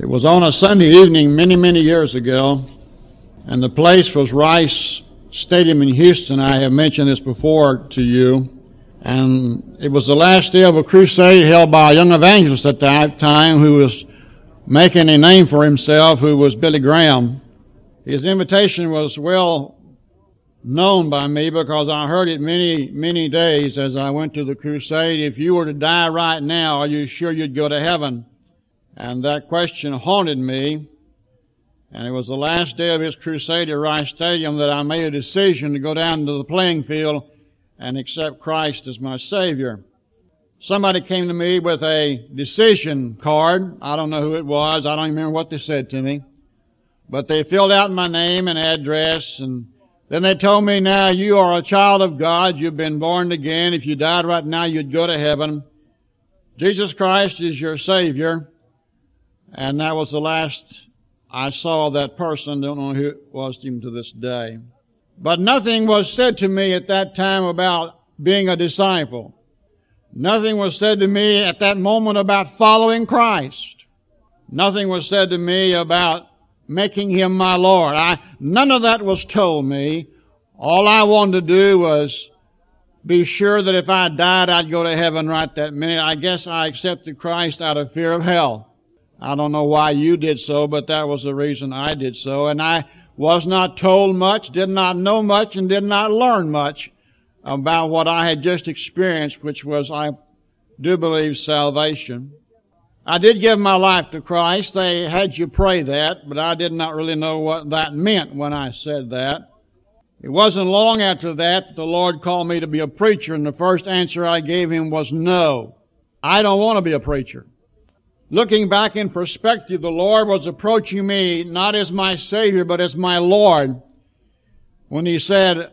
It was on a Sunday evening many years ago, and the place was Rice Stadium in Houston. I have mentioned this before to you. And it was the last day of a crusade held by a young evangelist at that time who was making a name for himself, who was Billy Graham. His invitation was well known by me because I heard it many days as I went to the crusade. If you were to die right now, are you sure you'd go to heaven? And that question haunted me. And it was the last day of his crusade at Rice Stadium that I made a decision to go down to the playing field and accept Christ as my Savior. Somebody came to me with a decision card. I don't know who it was. I don't even remember what they said to me. But they filled out my name and address, and then they told me, now you are a child of God. You've been born again. If you died right now, you'd go to heaven. Jesus Christ is your Savior. And that was the last I saw of that person. Don't know who it was even to this day. But nothing was said to me at that time about being a disciple. Nothing was said to me at that moment about following Christ. Nothing was said to me about making Him my Lord. None of that was told me. All I wanted to do was be sure that if I died, I'd go to heaven right that minute. I guess I accepted Christ out of fear of hell. I don't know why you did so, but that was the reason I did so. And I was not told much, did not know much, and did not learn much about what I had just experienced, which was, I do believe, salvation. I did give my life to Christ. They had you pray that, but I did not really know what that meant when I said that. It wasn't long after that the Lord called me to be a preacher, and the first answer I gave Him was no. I don't want to be a preacher. Looking back in perspective, the Lord was approaching me not as my Savior, but as my Lord, when He said,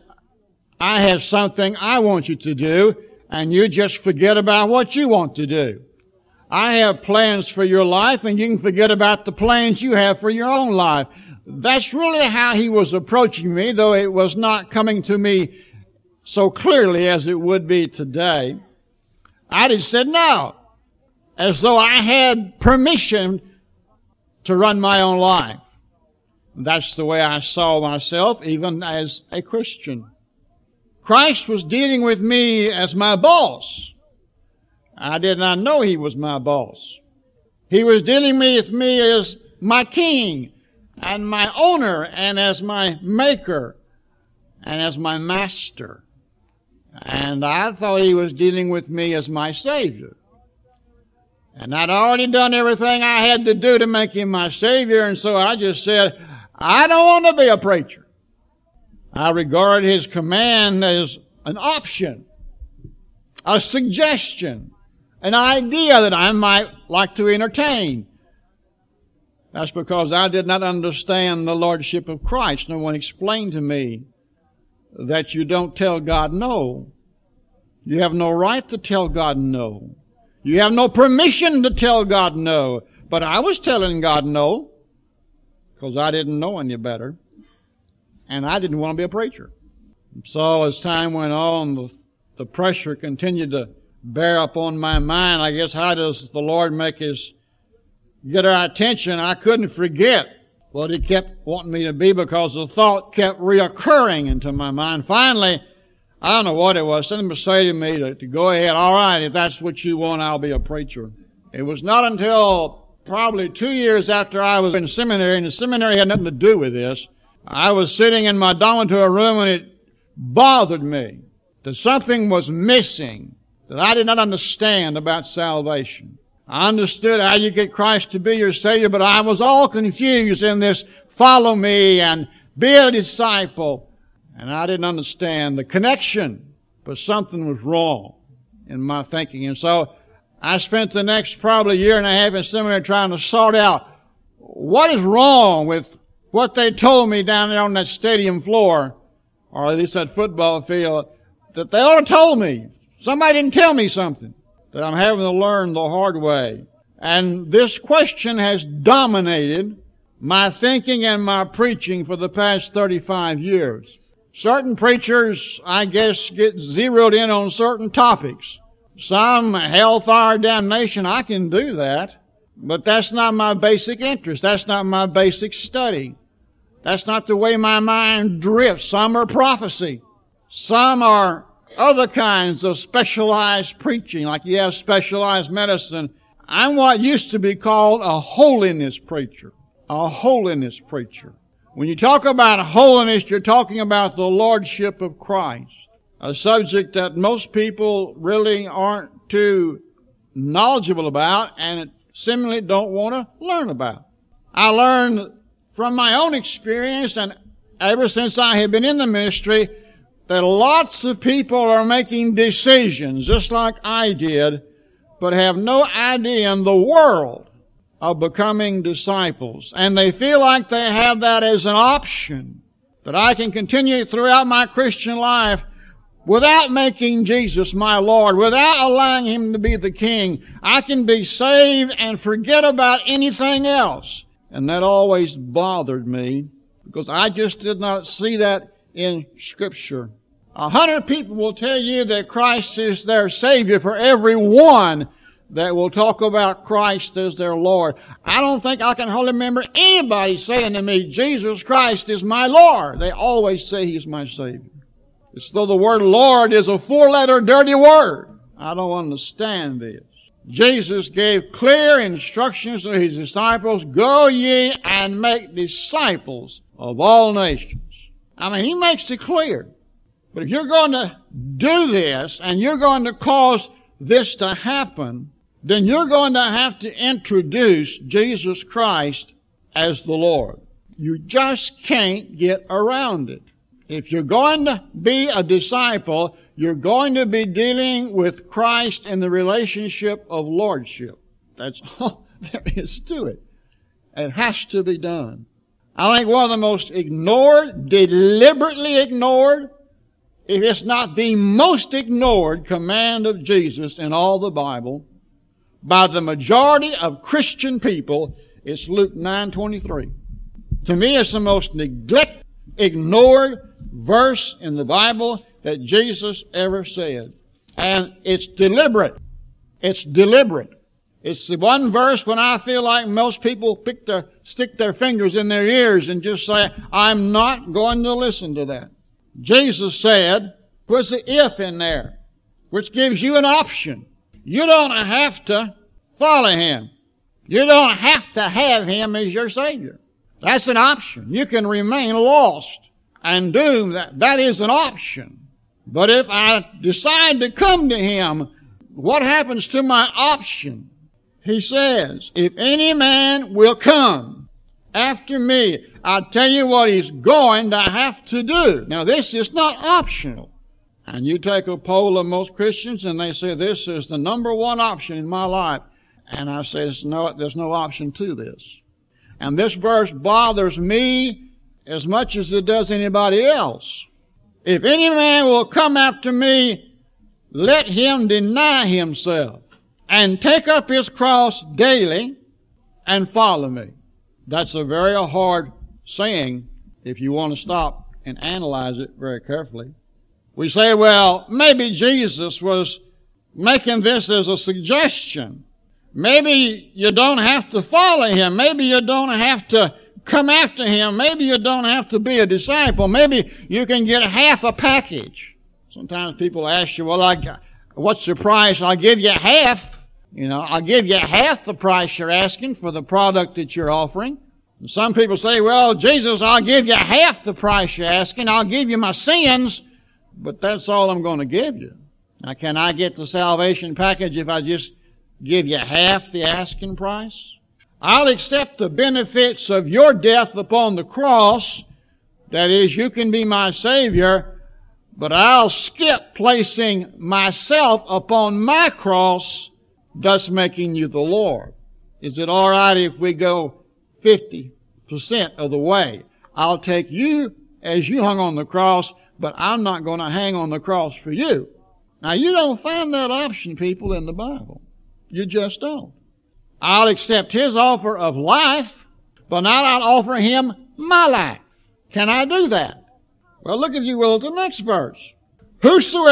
I have something I want you to do, and you just forget about what you want to do. I have plans for your life, and you can forget about the plans you have for your own life. That's really how He was approaching me, though it was not coming to me so clearly as it would be today. I just said no, as though I had permission to run my own life. That's the way I saw myself, even as a Christian. Christ was dealing with me as my boss. I did not know He was my boss. He was dealing with me as my king and my owner and as my maker and as my master. And I thought He was dealing with me as my Savior. And I'd already done everything I had to do to make Him my Savior, and so I just said, I don't want to be a preacher. I regard His command as an option, a suggestion, an idea that I might like to entertain. That's because I did not understand the Lordship of Christ. No one explained to me that you don't tell God no. You have no right to tell God no. You have no permission to tell God no. But I was telling God no because I didn't know any better. And I didn't want to be a preacher. So as time went on, the pressure continued to bear upon my mind. I guess how does the Lord get our attention? I couldn't forget what He kept wanting me to be because the thought kept reoccurring into my mind. Finally, I don't know what it was. Something was saying to me to go ahead. All right, if that's what you want, I'll be a preacher. It was not until probably 2 years after I was in seminary, and the seminary had nothing to do with this. I was sitting in my dormitory room, and it bothered me that something was missing that I did not understand about salvation. I understood how you get Christ to be your Savior, but I was all confused in this follow me and be a disciple. And I didn't understand the connection, but something was wrong in my thinking. And so I spent the next probably year and a half in seminary trying to sort out what is wrong with what they told me down there on that stadium floor, or at least that football field, that they ought to told me. Somebody didn't tell me something that I'm having to learn the hard way. And this question has dominated my thinking and my preaching for the past 35 years. Certain preachers, I guess, get zeroed in on certain topics. Some hellfire damnation, I can do that. But that's not my basic interest. That's not my basic study. That's not the way my mind drifts. Some are prophecy. Some are other kinds of specialized preaching, like you have specialized medicine. I'm what used to be called a holiness preacher. A holiness preacher. When you talk about holiness, you're talking about the lordship of Christ, a subject that most people really aren't too knowledgeable about and seemingly don't want to learn about. I learned from my own experience, and ever since I have been in the ministry, that lots of people are making decisions, just like I did, but have no idea in the world of becoming disciples. And they feel like they have that as an option, that I can continue throughout my Christian life without making Jesus my Lord, without allowing Him to be the King. I can be saved and forget about anything else. And that always bothered me, because I just did not see that in Scripture. 100 people will tell you that Christ is their Savior for every one that will talk about Christ as their Lord. I don't think I can hardly remember anybody saying to me, Jesus Christ is my Lord. They always say He's my Savior. It's though the word Lord is a four-letter dirty word. I don't understand this. Jesus gave clear instructions to His disciples, go ye and make disciples of all nations. I mean, He makes it clear. But if you're going to do this and you're going to cause this to happen, then you're going to have to introduce Jesus Christ as the Lord. You just can't get around it. If you're going to be a disciple, you're going to be dealing with Christ in the relationship of lordship. That's all there is to it. It has to be done. I think one of the most ignored, deliberately ignored, if it's not the most ignored command of Jesus in all the Bible, by the majority of Christian people, it's Luke 9:23. To me, it's the most ignored verse in the Bible that Jesus ever said. And it's deliberate. It's deliberate. It's the one verse when I feel like most people stick their fingers in their ears and just say, I'm not going to listen to that. Jesus said, puts the if in there, which gives you an option. You don't have to follow Him. You don't have to have Him as your Savior. That's an option. You can remain lost and doomed. That is an option. But if I decide to come to Him, what happens to my option? He says, if any man will come after me, I'll tell you what he's going to have to do. Now, this is not optional. And you take a poll of most Christians and they say, this is the number one option in my life. And I say, there's no option to this. And this verse bothers me as much as it does anybody else. If any man will come after me, let him deny himself and take up his cross daily and follow me. That's a very hard saying if you want to stop and analyze it very carefully. We say, well, maybe Jesus was making this as a suggestion. Maybe you don't have to follow Him. Maybe you don't have to come after Him. Maybe you don't have to be a disciple. Maybe you can get half a package. Sometimes people ask you, well, what's the price? I'll give you half. I'll give you half the price you're asking for the product that you're offering. And some people say, well, Jesus, I'll give you half the price you're asking. I'll give you my sins, but that's all I'm going to give you. Now, can I get the salvation package if I just give you half the asking price? I'll accept the benefits of your death upon the cross. That is, you can be my Savior, but I'll skip placing myself upon my cross, thus making you the Lord. Is it all right if we go 50% of the way? I'll take you as you hung on the cross, but I'm not going to hang on the cross for you. Now, you don't find that option, people, in the Bible. You just don't. I'll accept His offer of life, but not I'll offer Him my life. Can I do that? Well, look, if you will, at the next verse.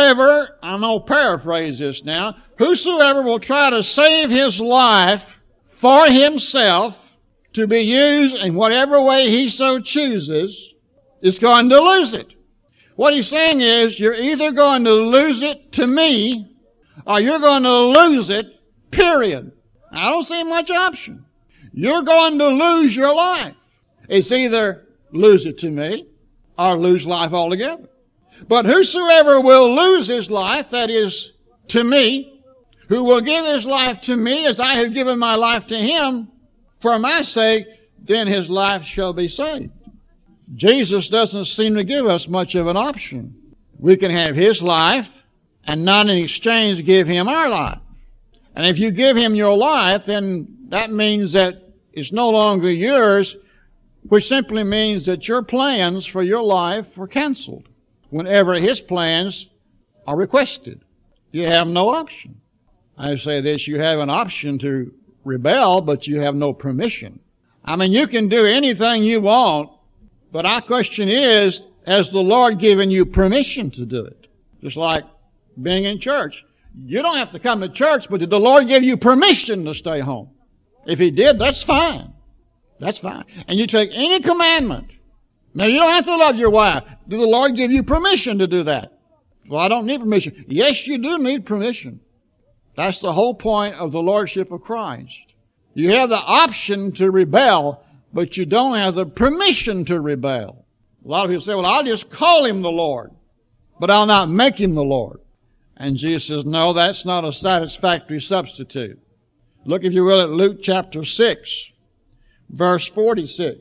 I'm going to paraphrase this now. Whosoever will try to save his life for himself to be used in whatever way he so chooses, is going to lose it. What he's saying is, you're either going to lose it to me, or you're going to lose it, period. I don't see much option. You're going to lose your life. It's either lose it to me, or lose life altogether. But whosoever will lose his life, that is, to me, who will give his life to me as I have given my life to him, for my sake, then his life shall be saved. Jesus doesn't seem to give us much of an option. We can have his life and not in exchange give him our life. And if you give him your life, then that means that it's no longer yours, which simply means that your plans for your life were canceled whenever his plans are requested. You have no option. I say this, you have an option to rebel, but you have no permission. I mean, you can do anything you want, but our question is, has the Lord given you permission to do it? Just like being in church. You don't have to come to church, but did the Lord give you permission to stay home? If he did, that's fine. That's fine. And you take any commandment. Now, you don't have to love your wife. Did the Lord give you permission to do that? Well, I don't need permission. Yes, you do need permission. That's the whole point of the Lordship of Christ. You have the option to rebel, but you don't have the permission to rebel. A lot of people say, well, I'll just call him the Lord, but I'll not make him the Lord. And Jesus says, no, that's not a satisfactory substitute. Look, if you will, at Luke chapter 6, verse 46.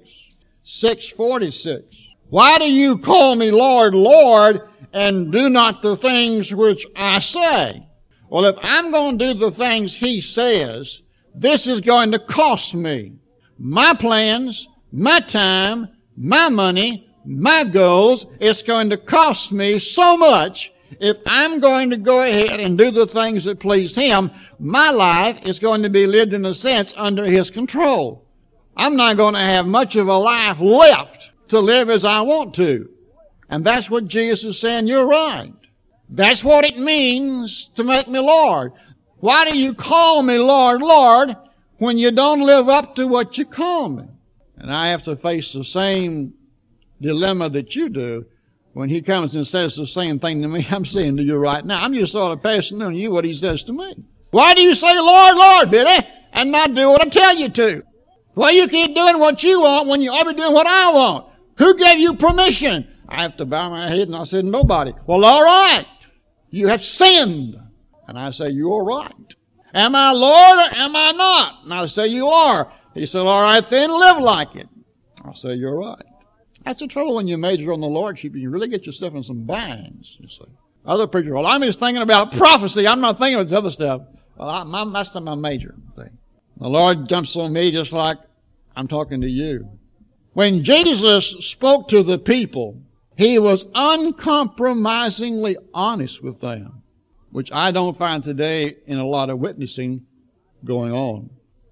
6:46. Why do you call me Lord, Lord, and do not the things which I say? Well, if I'm going to do the things he says, this is going to cost me my plans, my time, my money, my goals. It's going to cost me so much. If I'm going to go ahead and do the things that please him, my life is going to be lived in a sense under his control. I'm not going to have much of a life left to live as I want to. And that's what Jesus is saying. You're right. That's what it means to make me Lord. Why do you call me Lord, Lord, when you don't live up to what you call me? And I have to face the same dilemma that you do when he comes and says the same thing to me I'm saying to you right now. I'm just sort of passing on you what he says to me. Why do you say, Lord, Lord, Billy, and not do what I tell you to? Well, you keep doing what you want when you ought to be doing what I want. Who gave you permission? I have to bow my head and I said, nobody. Well, all right. You have sinned. And I say, you're right. Am I Lord or am I not? And I say, you are. He said, all right, then live like it. I say, you're right. That's the trouble when you major on the Lordship. You really get yourself in some binds, you see. Other preachers, well, I'm just thinking about prophecy. I'm not thinking about this other stuff. Well, that's my major thing. The Lord jumps on me just like I'm talking to you. When Jesus spoke to the people, he was uncompromisingly honest with them, which I don't find today in a lot of witnessing going on.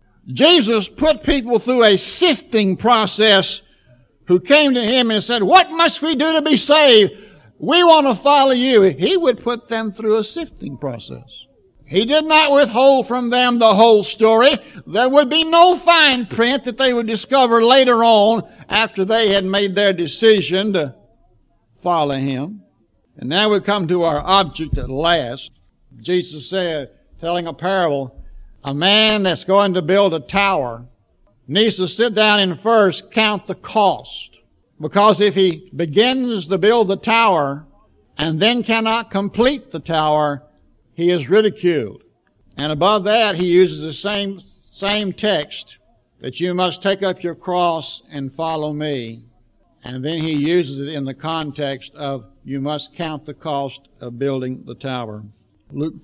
Jesus put people through a sifting process who came to him and said, what must we do to be saved? We want to follow you. He would put them through a sifting process. He did not withhold from them the whole story. There would be no fine print that they would discover later on after they had made their decision to follow him. And now we come to our object at last. Jesus said, telling a parable, a man that's going to build a tower needs to sit down and first count the cost. Because if he begins to build the tower and then cannot complete the tower, he is ridiculed. And above that, he uses the same text, that you must take up your cross and follow me. And then he uses it in the context of you must count the cost of building the tower. Luke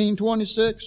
14:26,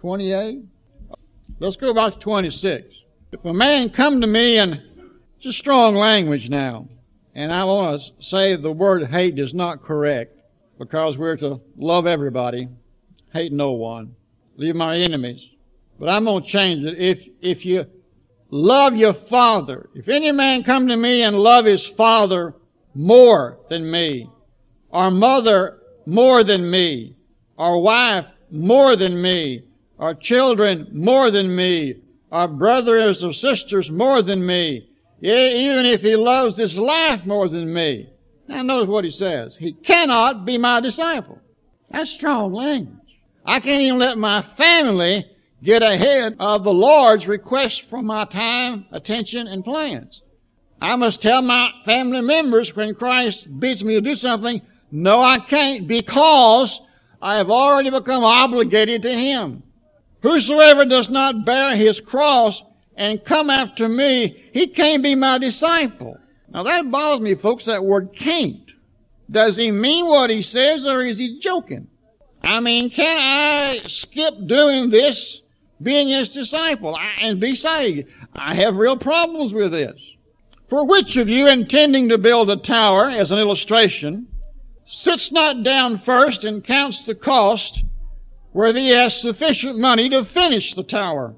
28. Let's go back to 26. If a man come to me, and it's strong language now, and I want to say the word hate is not correct, because we're to love everybody, hate no one, leave my enemies. But I'm going to change it. If you love your father, if any man come to me and love his father more than me, or mother more than me, or wife more than me, or children more than me, or brothers or sisters more than me, yea, even if he loves his life more than me. Now notice what he says. He cannot be my disciple. That's strong language. I can't even let my family get ahead of the Lord's request for my time, attention, and plans. I must tell my family members when Christ bids me to do something, no, I can't, because I have already become obligated to Him. Whosoever does not bear his cross and come after me, he can't be my disciple. Now that bothers me, folks, that word can't. Does he mean what he says, or is he joking? I mean, can I skip doing this, being his disciple, and be saved? I have real problems with this. For which of you, intending to build a tower, as an illustration, sits not down first and counts the cost, whether he has sufficient money to finish the tower,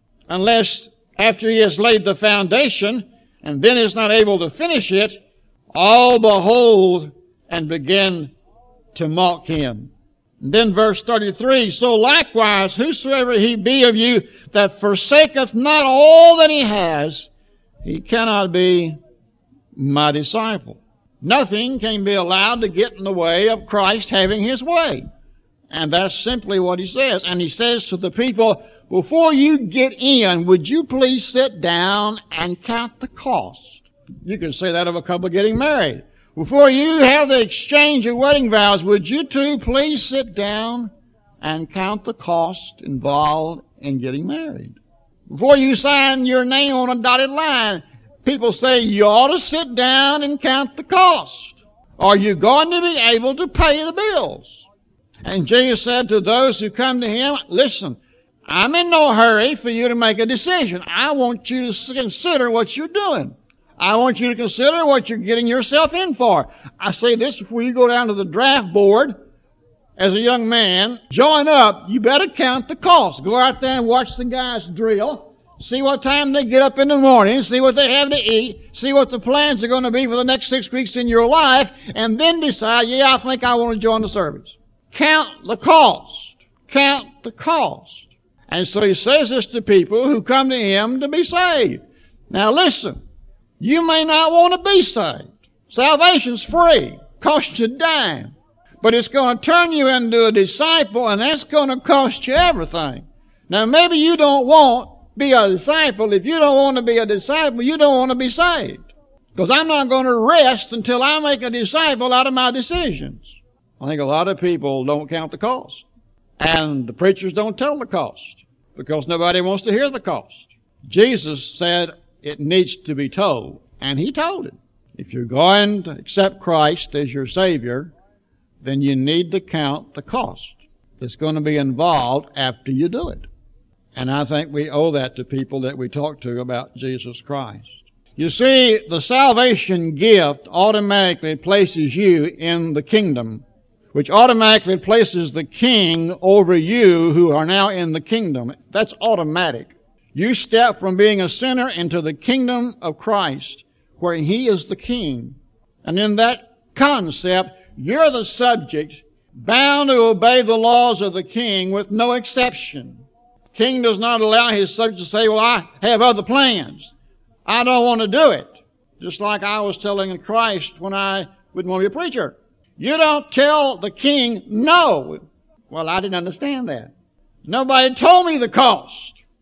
unless after he has laid the foundation, and then is not able to finish it, all behold and begin to mock him. And then verse 33, so likewise, whosoever he be of you that forsaketh not all that he has, he cannot be my disciple. Nothing can be allowed to get in the way of Christ having his way. And that's simply what he says. And he says to the people, before you get in, would you please sit down and count the cost? You can say that of a couple getting married. Before you have the exchange of wedding vows, would you two please sit down and count the cost involved in getting married? Before you sign your name on a dotted line, people say you ought to sit down and count the cost. Are you going to be able to pay the bills? And Jesus said to those who come to him, listen, I'm in no hurry for you to make a decision. I want you to consider what you're doing. I want you to consider what you're getting yourself in for. I say this before you go down to the draft board as a young man. Join up. You better count the cost. Go out there and watch the guys drill. See what time they get up in the morning. See what they have to eat. See what the plans are going to be for the next 6 weeks in your life. And then decide, yeah, I think I want to join the service. Count the cost. Count the cost. And so he says this to people who come to him to be saved. Now listen. You may not want to be saved. Salvation's free. Costs you a dime. But it's going to turn you into a disciple, and that's going to cost you everything. Now maybe you don't want to be a disciple. If you don't want to be a disciple, you don't want to be saved. Because I'm not going to rest until I make a disciple out of my decisions. I think a lot of people don't count the cost. And the preachers don't tell the cost. Because nobody wants to hear the cost. Jesus said, it needs to be told. And he told it. If you're going to accept Christ as your Savior, then you need to count the cost that's going to be involved after you do it. And I think we owe that to people that we talk to about Jesus Christ. You see, the salvation gift automatically places you in the kingdom, which automatically places the king over you who are now in the kingdom. That's automatic. You step from being a sinner into the kingdom of Christ, where he is the king. And in that concept, you're the subject, bound to obey the laws of the king with no exception. The king does not allow his subject to say, well, I have other plans. I don't want to do it. Just like I was telling Christ when I wouldn't want to be a preacher. You don't tell the king no. Well, I didn't understand that. Nobody told me the cost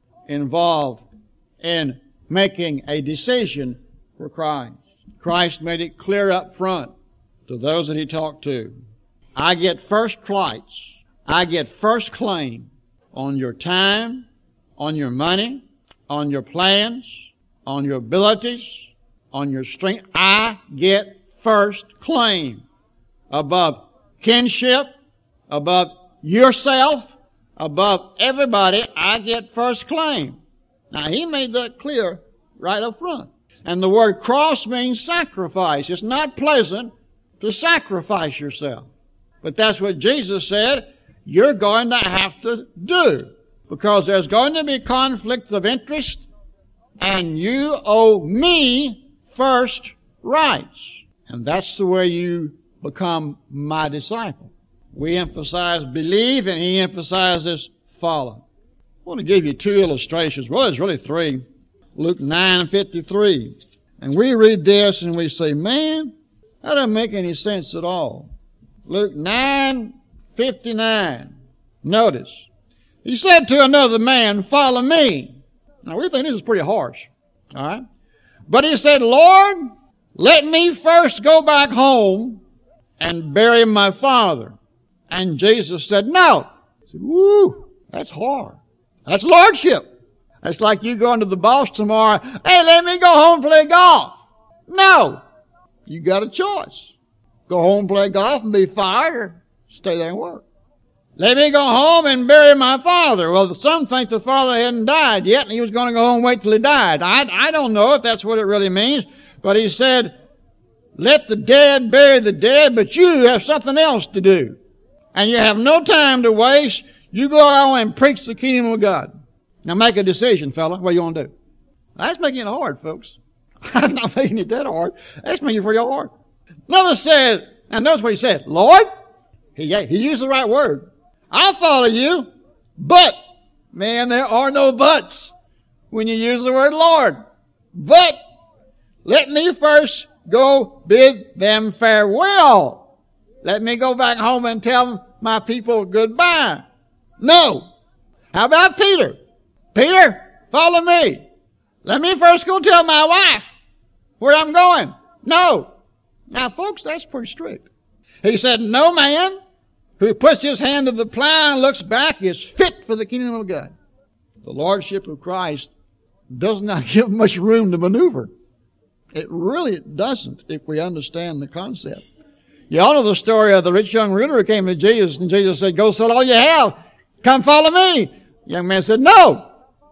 involved in making a decision for Christ. Christ made it clear up front to those that he talked to. I get first rights. I get first claim on your time, on your money, on your plans, on your abilities, on your strength. I get first claim above kinship, above yourself, above everybody. I get first claim. Now, he made that clear right up front. And the word cross means sacrifice. It's not pleasant to sacrifice yourself. But that's what Jesus said you're going to have to do. Because there's going to be conflict of interest, and you owe me first rights. And that's the way you become my disciple. We emphasize believe, and he emphasizes follow. want to give you two illustrations. Well, there's really three. Luke 9:53. And we read this and we say, man, that doesn't make any sense at all. Luke 9:59. Notice. He said to another man, follow me. Now, we think this is pretty harsh. All right? But he said, Lord, let me first go back home and bury my father. And Jesus said, no. He said, woo, that's hard. That's lordship. That's like you going to the boss tomorrow, hey, let me go home and play golf. No. You got a choice. Go home, play golf, and be fired, or stay there and work. Let me go home and bury my father. Well, some think the father hadn't died yet, and he was going to go home and wait till he died. I don't know if that's what it really means, but he said, let the dead bury the dead, but you have something else to do. And you have no time to waste. You go out and preach the kingdom of God. Now make a decision, fella. What do you want to do? That's making it hard, folks. I'm not making it that hard. That's making it pretty hard. Another said, and notice what he said, Lord, he used the right word. I'll follow you, but, man, there are no buts when you use the word Lord. But, let me first go bid them farewell. Let me go back home and tell my people goodbye. No. How about Peter? Peter, follow me. Let me first go tell my wife where I'm going. No. Now, folks, that's pretty strict. He said, no man who puts his hand to the plow and looks back is fit for the kingdom of God. The lordship of Christ does not give much room to maneuver. It really doesn't if we understand the concept. You all know the story of the rich young ruler who came to Jesus, and Jesus said, go sell all you have. Come follow me. The young man said, no.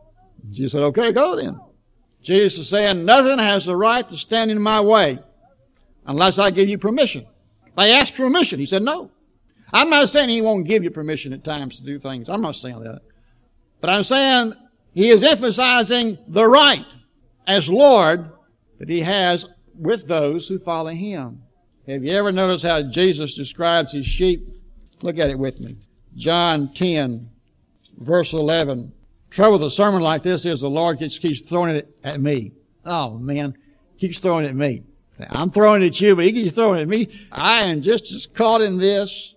Jesus said, okay, go then. Jesus is saying, nothing has the right to stand in my way unless I give you permission. They asked for permission. He said, no. I'm not saying he won't give you permission at times to do things. I'm not saying that. But I'm saying he is emphasizing the right as Lord that he has with those who follow him. Have you ever noticed how Jesus describes his sheep? Look at it with me. John 10, verse 11. Trouble with a sermon like this is the Lord just keeps throwing it at me. Oh, man. Keeps throwing it at me. I'm throwing it at you, but he keeps throwing it at me. I am just caught in this.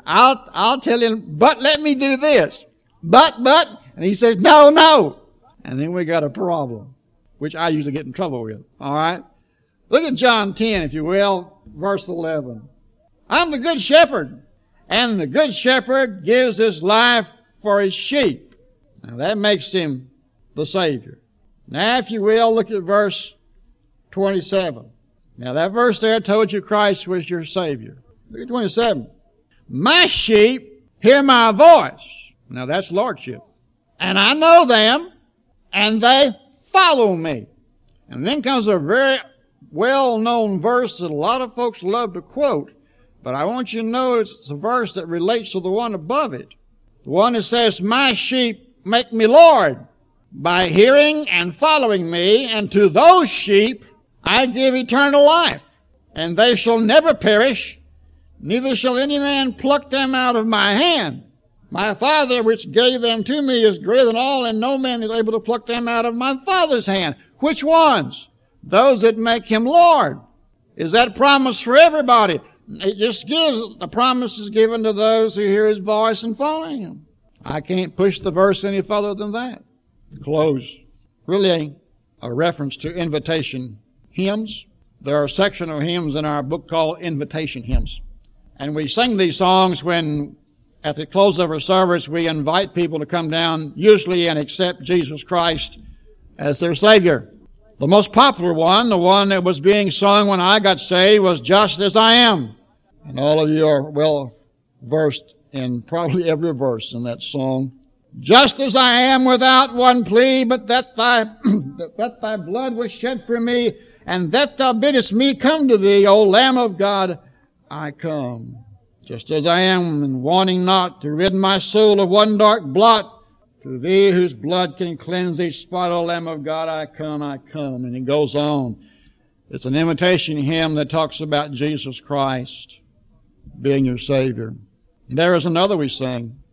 I'll tell him, but let me do this. But, and he says, no. And then we got a problem, which I usually get in trouble with. All right? Look at John 10, if you will, verse 11. I'm the good shepherd, and the good shepherd gives his life for his sheep. Now that makes him the Savior. Now, if you will, look at verse 27. Now that verse there told you Christ was your Savior. Look at 27. My sheep hear my voice. Now that's lordship. And I know them, and they follow me. And then comes a very well-known verse that a lot of folks love to quote, but I want you to know it's a verse that relates to the one above it. The one that says, my sheep make me Lord by hearing and following me, and to those sheep I give eternal life, and they shall never perish, neither shall any man pluck them out of my hand. My Father which gave them to me is greater than all, and no man is able to pluck them out of my Father's hand. Which ones? Those that make him Lord. Is that promise for everybody? It just gives, the promise is given to those who hear his voice and follow him. I can't push the verse any further than that. Close. Really a reference to invitation hymns. There are a section of hymns in our book called Invitation Hymns. And we sing these songs when, at the close of our service, we invite people to come down, usually, and accept Jesus Christ as their Savior. The most popular one, the one that was being sung when I got saved, was Just As I Am. And all of you are well versed in probably every verse in that song. Just as I am without one plea, but that thy blood was shed for me, and that thou biddest me come to thee, O Lamb of God, I come. Just as I am, and wanting not to rid my soul of one dark blot, to thee whose blood can cleanse each spot, O Lamb of God, I come, I come. And it goes on. It's an invitation hymn that talks about Jesus Christ being your Savior. There is another we sing.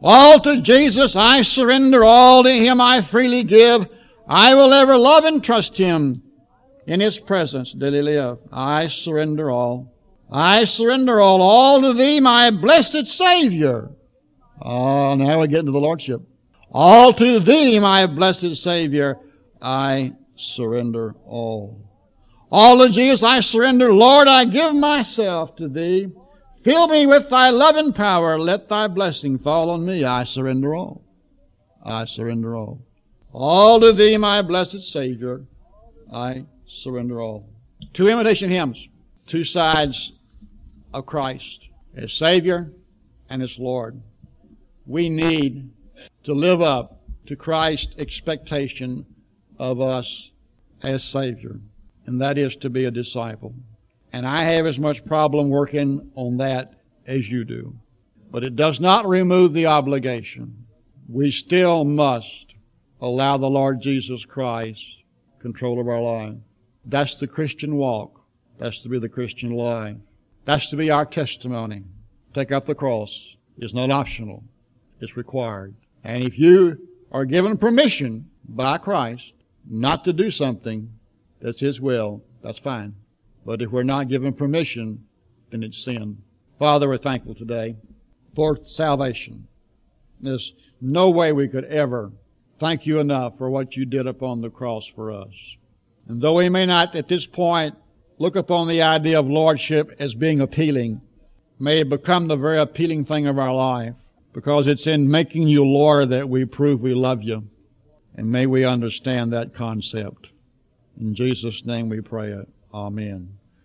All to Jesus I surrender, all to Him I freely give. I will ever love and trust Him. In His presence daily live. I surrender all. I surrender all to Thee, my blessed Savior. Oh, now we get into the Lordship. All to Thee, my blessed Savior, I surrender all. All to Jesus I surrender. Lord, I give myself to Thee. Fill me with Thy loving power. Let Thy blessing fall on me. I surrender all. I surrender all. All to Thee, my blessed Savior, I surrender all. Two imitation hymns, two sides of Christ, as Savior and as Lord. We need to live up to Christ's expectation of us as Savior, and that is to be a disciple. And I have as much problem working on that as you do. But it does not remove the obligation. We still must allow the Lord Jesus Christ control of our life. That's the Christian walk. That's to be the Christian life. That's to be our testimony. Take up the cross. It's not optional. It's required. And if you are given permission by Christ not to do something that's His will, that's fine. But if we're not given permission, then it's sin. Father, we're thankful today for salvation. There's no way we could ever thank You enough for what You did upon the cross for us. And though we may not at this point look upon the idea of lordship as being appealing, may it become the very appealing thing of our life, because it's in making You Lord that we prove we love You. And may we understand that concept. In Jesus' name we pray it. Amen.